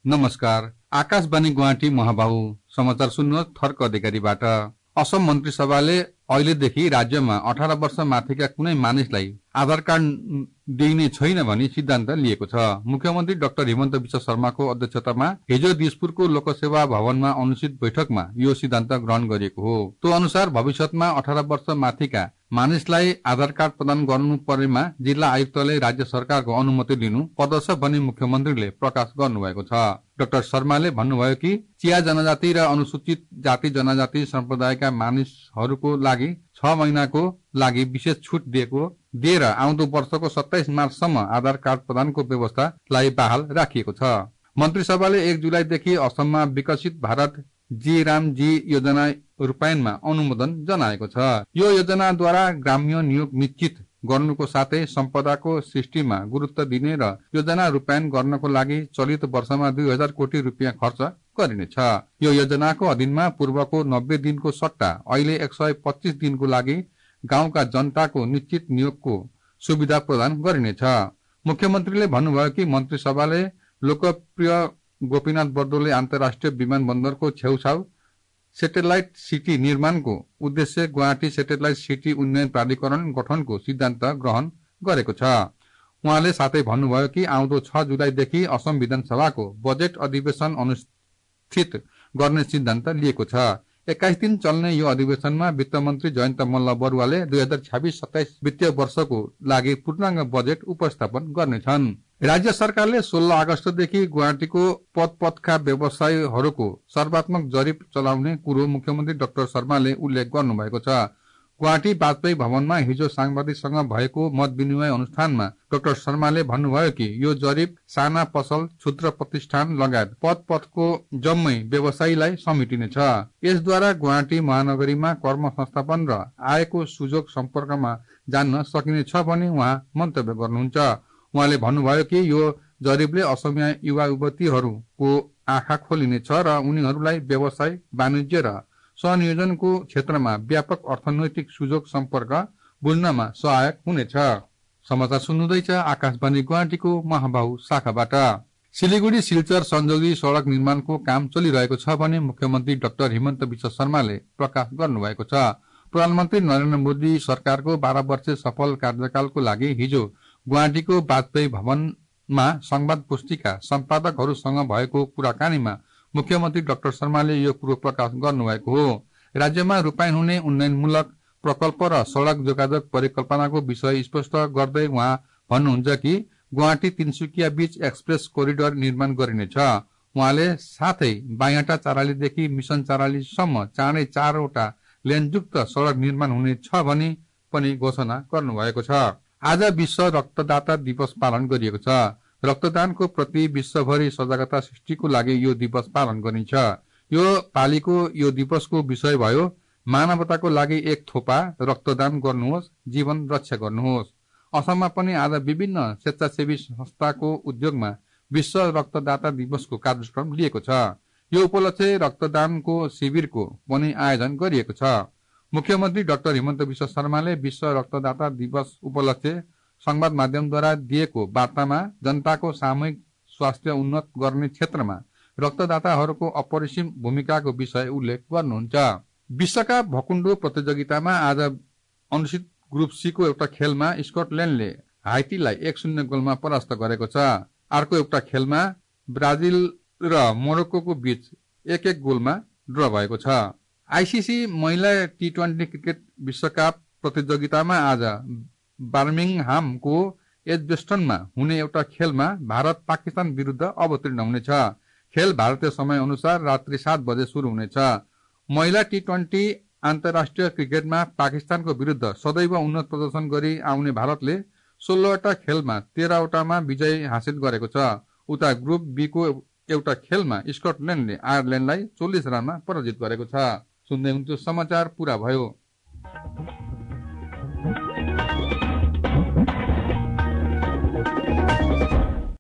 नमस्कार, आकाशवाणी गुवाहाटी महाबाहु समाचार सुन्नु थर्क अधिकारीबाट। असम मन्त्री सभाले अहिलेदेखि राज्यमा 18 वर्ष माथिका कुनै मानिसलाई आधार कार्ड दिइने छैन भनी सिद्धान्त लिएको छ। मुख्यमन्त्री डाक्टर हिमन्त विश्व शर्माको अध्यक्षतामा हिजो दिसपुरको लोकसेवा भवनमा अनुष्ठित बैठकमा यो सिद्धान्त ग्रहण गरिएको हो। त्यो अनुसार भविष्यमा 18 वर्ष माथिका मानिसलाई आधार कार्ड प्रदान गर्नु परेमा जिल्ला आयुक्तले राज्य सरकारको अनुमति लिनु पर्दछ भनी मुख्यमन्त्रीले प्रकाश गर्नुभएको छ। डाक्टर शर्माले भन्नुभयो कि चिया जनजाति र अनुसूचित जाति जनजाति सम्प्रदायका मानिसहरूको लागि 6 महिनाको लागि विशेष छुट दिएर आउँदो वर्षको 27 मार्चसम्म आधार कार्ड प्रदानको व्यवस्थालाई बहाल राखिएको छ। मन्त्री सभाले 1 जुलाईदेखि असममा विकसित भारत जी रामजी योजना रूपायनमा अनुमोदन जनाएको छ। यो योजनाद्वारा ग्राम्य नियोग निश्चित गर्नुको साथै सम्पदाको सृष्टिमा गुरुत्व दिने र योजना रूपायन गर्नको लागि चलित वर्षमा 2000 कोटी रुपियाँ खर्च गरिनेछ। यो योजनाको अधीनमा पूर्वको 90 दिनको सट्टा अहिले 125 दिनको लागि गाउँका जनताको निश्चित नियोगको सुविधा प्रदान गरिनेछ। मुख्यमन्त्रीले भन्नुभयो कि मन्त्री सभाले लोकप्रिय गोपीनाथ बर्दोले अन्तर्राष्ट्रिय विमानबन्दरको छेउछाउ सेटेलाइट सिटी निर्माणको उद्देश्य गुवाहाटी सेटेलाइट सिटी उन्नयन प्राधिकरण गठनको सिद्धान्त ग्रहण गरेको छ। उहाँले साथै भन्नुभयो कि आउँदो 6 जुलाईदेखि असम विधानसभाको बजेट अधिवेशन अनुष्ठित गर्ने सिद्धान्त लिएको छ। 21 दिन चल्ने यो अधिवेशनमा वित्त मन्त्री जयन्त मल्ल बरुवाले 2026-27 वित्तीय वर्षको लागि पूर्णाङ्ग बजेट उपस्थापन गर्नेछन्। राज्य सरकारले 16 अगस्तदेखि गुवाहाटीको पथका व्यवसायीहरूको सर्वात्मक जरिप चलाउने कुरो मुख्यमन्त्री डाक्टर शर्माले उल्लेख गर्नुभएको छ। गुवाहाटी वाजपेयी भवनमा हिजो सांबादिकसँग भएको मत विनिमय अनुष्ठानमा डाक्टर शर्माले भन्नुभयो कि यो जरिप साना पसल क्षुद्र प्रतिष्ठान लगायत पथको जम्मै व्यवसायीलाई समेटिनेछ। यसद्वारा गुवाहाटी महानगरीमा कर्म संस्थापन र आयको सुजोग सम्पर्कमा जान्न सकिनेछ भनी उहाँ मन्तव्य गर्नुहुन्छ। उहाँले भन्नुभयो कि यो जरिपले असमिया युवा युवतीहरूको आँखा खोलिनेछ र उनीहरूलाई व्यवसाय वाणिज्य र सहनियोजनको क्षेत्रमा व्यापक अर्थनैतिक सुजोग सम्पर्क बुझ्नमा सहायक हुनेछ। समाचार सुन्नुहुँदैछ आकाशवाणी गुवाहाटीको महाबाहु शाखाबाट। सिलिगुडी सिलचर संजोगी सड़क निर्माणको काम चलिरहेको छ भने मुख्यमन्त्री डाक्टर हिमन्त विश्व शर्माले प्रकाश गर्नुभएको छ। प्रधानमन्त्री नरेन्द्र मोदी सरकारको 12 वर्षीय सफल कार्यकालको लागि हिजो गुवाहाटीको वाजपेयी भवनमा संवाद पुस्तिका सम्पादकहरूसँग भएको कुराकानीमा मुख्यमन्त्री डाक्टर शर्माले यो कुरो प्रकाश गर्नुभएको हो। राज्यमा रूपायन हुने उन्नयनमूलक प्रकल्प र सड़क जोगाजोग परिकल्पनाको विषय स्पष्ट गर्दै उहाँ भन्नुहुन्छ कि गुवाहाटी तिनसुकिया बीच एक्सप्रेस कोरिडोर निर्माण गरिनेछ। उहाँले साथै बायाटा चारालीदेखि मिशन चारालीसम्म चाँडै 4वटा लेनयुक्त सड़क निर्माण हुनेछ भनी पनि घोषणा गर्नुभएको छ। आज विश्व रक्तदाता दिवस पालन गरिएको छ। रक्तदानको प्रति विश्वभरि सजागता सृष्टिको लागि यो दिवस पालन गरिन्छ। यो पालिको यो दिवसको विषय भयो मानवताको लागि एक थोपा रक्तदान गर्नुहोस्, जीवन रक्षा गर्नुहोस्। असममा पनि आज विभिन्न स्वेच्छासेवी संस्थाको उद्योगमा विश्व रक्तदाता दिवसको कार्यक्रम लिएको छ। यो उपलक्ष्य रक्तदानको शिविरको पनि आयोजन गरिएको छ। मुख्यमन्त्री डाक्टर हिमन्त विश्व शर्माले विश्व रक्तदाता दिवस उपलक्ष्य संवाद माध्यमद्वारा दिएको वार्तामा जनताको सामूहिक स्वास्थ्य उन्नत गर्ने क्षेत्रमा रक्तदाताहरूको अपरिसीम भूमिकाको विषय उल्लेख गर्नुहुन्छ। विश्वकप भकुण्डो प्रतियोगितामा आज अनुष्ठित ग्रुप सी को एउटा खेलमा स्कटल्याण्डले हाइटीलाई 1-0 गोलमा परास्त गरेको छ। अर्को एउटा खेलमा ब्राजिल र मोरक्को बीच 1-1 गोलमा ड्र भएको छ। आईसीसी महिला टी20 क्रिकेट विश्वकप प्रतियोगितामा आज बर्मिङहामको एजबेस्टनमा हुने एउटा खेलमा भारत पाकिस्तान विरुद्ध अवतीर्ण हुनेछ। खेल भारतीय समय अनुसार रात्रि 7 बजे शुरू हुनेछ। महिला टी20 अन्तर्राष्ट्रिय क्रिकेटमा पाकिस्तानको विरुद्ध सदैव उन्नत प्रदर्शन गरी आउने भारतले 16वटा खेलमा 13वटामा विजय हासिल गरेको छ। उता ग्रुप बी को एउटा खेलमा स्कटल्याण्डले आयरल्याण्डलाई 40 रनमा पराजित गरेको छ। सुन्दै हुन्थ्यो समाचार पुरा भयो।